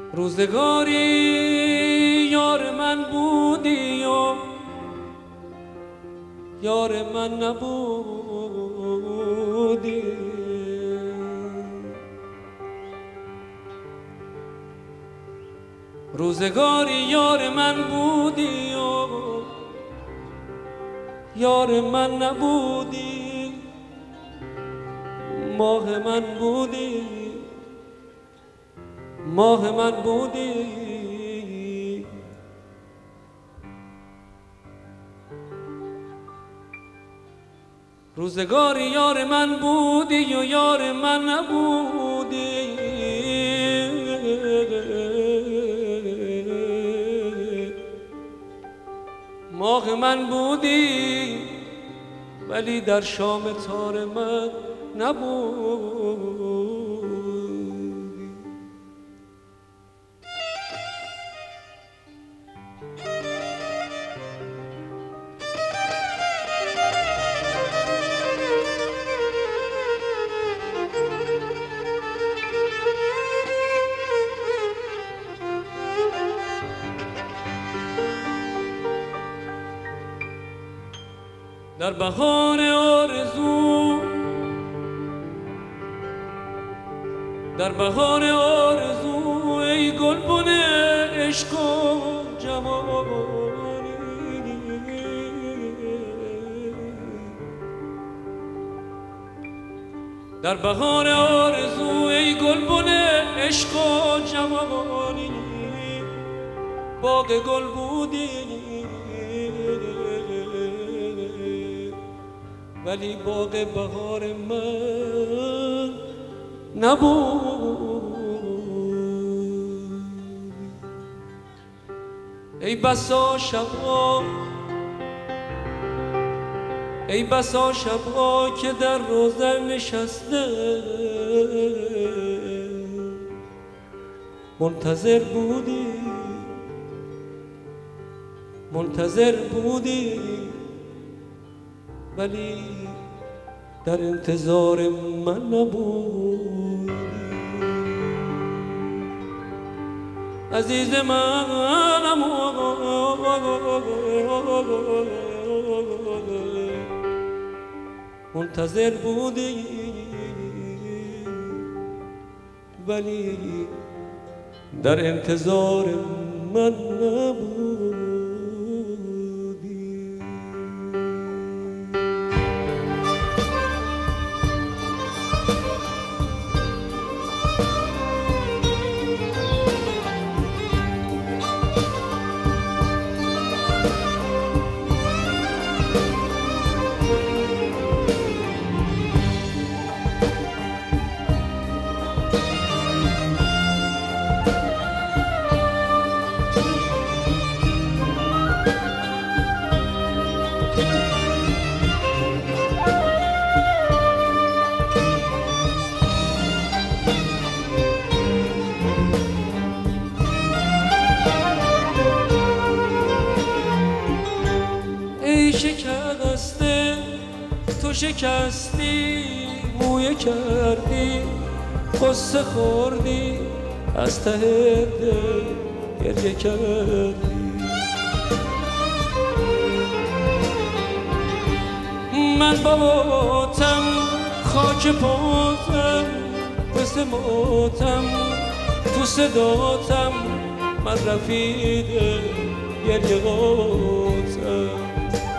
روزگاری یار من بودی و یار من نبودی، روزگاری یار من بودی و یار من نبودی، ماه من بودی، ماه من بودی. روزگاری یار من بودی و یار من نبودی، ماه من بودی ولی در شام تار من نبودی. در بهار آرزو، در بهار آرزو ای گلبن عشق و جوانی، در بهار آرزو ای گلبن عشق و جوانی، باغ گل بودی ولی باغ بهار من نبود. ای بسا شبها، ای بسا شبها که در روزه نشسته منتظر بودی، منتظر بودی ولی در انتظار من نبودی. عزیز منم منتظر بودی ولی در انتظار من نبودی. شکسته تو شکستی، مویه کردی، قصه خوردی، از ته دل گریه کردی. من باباتم خاک پاتم، مثل ماتم تو صداتم، من رفیق گریه قاتم.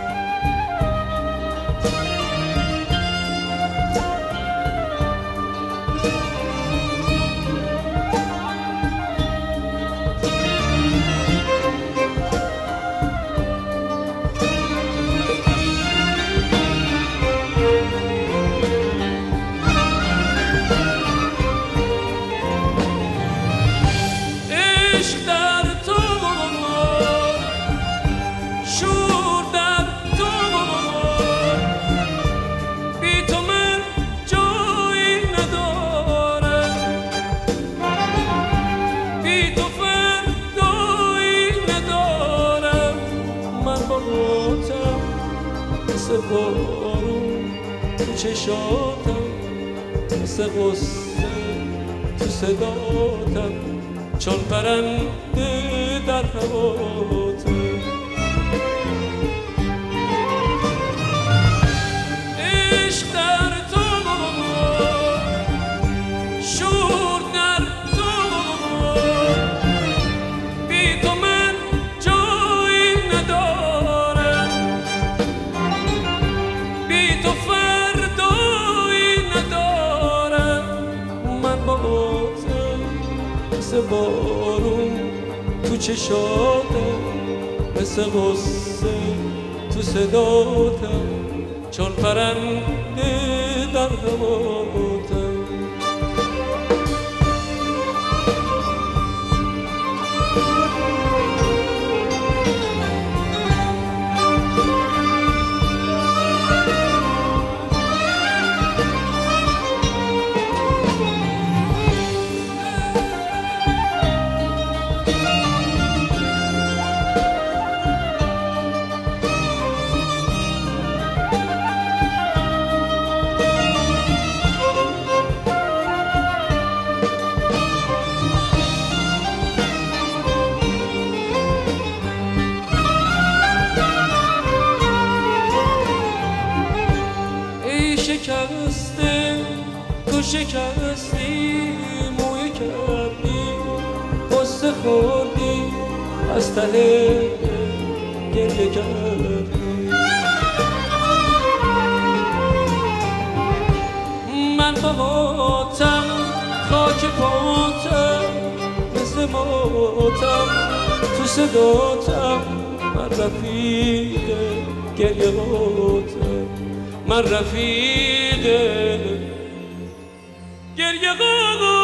مثل بارون تو چشاتم، مثل غصه تو صداتم، چون پرنده در هوات. عشق در تو شور در تو، بی تو من جایی ندارم، بی تو فردایی ندارم. من با مثل بارون تو چشاتم، مثل غصه تو صداتم، چون پرنده در هواتم. شکسته تو شکستی، موی کردی قصه خوردی، از ته گریه کردی. من باهاتم خاک پاتم، مثل ماتم تو صداتم. من رفیق گریه هاتم، من رفیق گریه